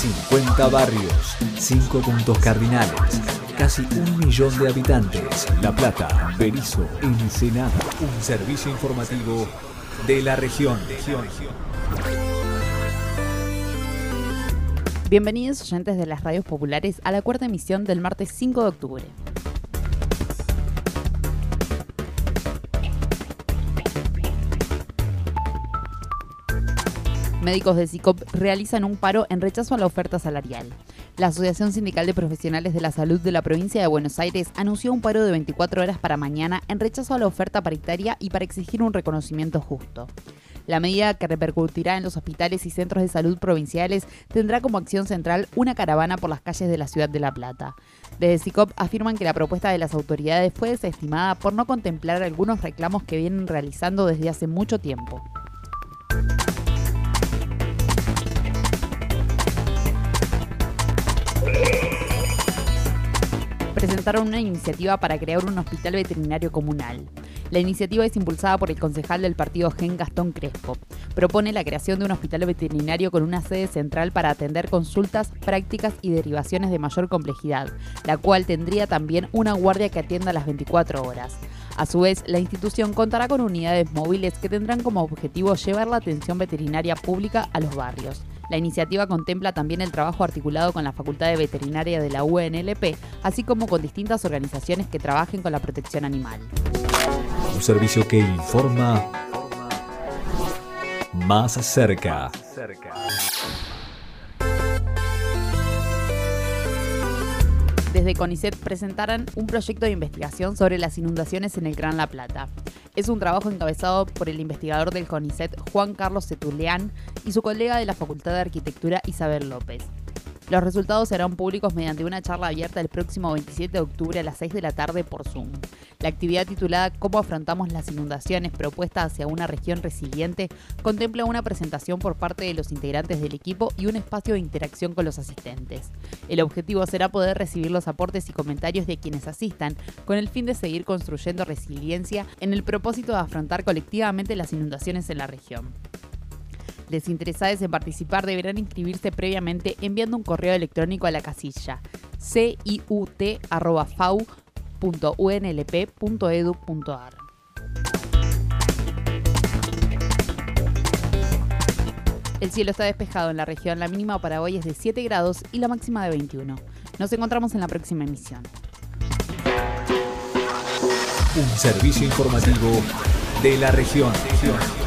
50 barrios, 5 puntos cardinales, casi 1 millón de habitantes. La Plata, Berisso, Ensenada. Un servicio informativo de la región. Bienvenidos oyentes de las radios populares a la cuarta emisión del martes 5 de octubre. Médicos de SICOP realizan un paro en rechazo a la oferta salarial. La Asociación Sindical de Profesionales de la Salud de la Provincia de Buenos Aires anunció un paro de 24 horas para mañana en rechazo a la oferta paritaria y para exigir un reconocimiento justo. La medida, que repercutirá en los hospitales y centros de salud provinciales, tendrá como acción central una caravana por las calles de la ciudad de La Plata. Desde SICOP afirman que la propuesta de las autoridades fue desestimada por no contemplar algunos reclamos que vienen realizando desde hace mucho tiempo. Presentaron una iniciativa para crear un hospital veterinario comunal. La iniciativa es impulsada por el concejal del partido GEN, Gastón Crespo. Propone la creación de un hospital veterinario con una sede central para atender consultas, prácticas y derivaciones de mayor complejidad, la cual tendría también una guardia que atienda las 24 horas. A su vez, la institución contará con unidades móviles que tendrán como objetivo llevar la atención veterinaria pública a los barrios. La iniciativa contempla también el trabajo articulado con la Facultad de Veterinaria de la UNLP, así como con distintas organizaciones que trabajen con la protección animal. Un servicio que informa más cerca. Desde CONICET presentarán un proyecto de investigación sobre las inundaciones en el Gran La Plata. Es un trabajo encabezado por el investigador del CONICET, Juan Carlos Cetulián, y su colega de la Facultad de Arquitectura, Isabel López. Los resultados serán públicos mediante una charla abierta el próximo 27 de octubre a las 6 de la tarde por Zoom. La actividad titulada ¿Cómo afrontamos las inundaciones? Propuesta hacia una región resiliente contempla una presentación por parte de los integrantes del equipo y un espacio de interacción con los asistentes. El objetivo será poder recibir los aportes y comentarios de quienes asistan con el fin de seguir construyendo resiliencia en el propósito de afrontar colectivamente las inundaciones en la región. Los interesados en participar deberán inscribirse previamente enviando un correo electrónico a la casilla ciut@fau.unlp.edu.ar. El cielo está despejado en la región, la mínima para hoy es de 7 grados y la máxima de 21. Nos encontramos en la próxima emisión. Un servicio informativo de la región.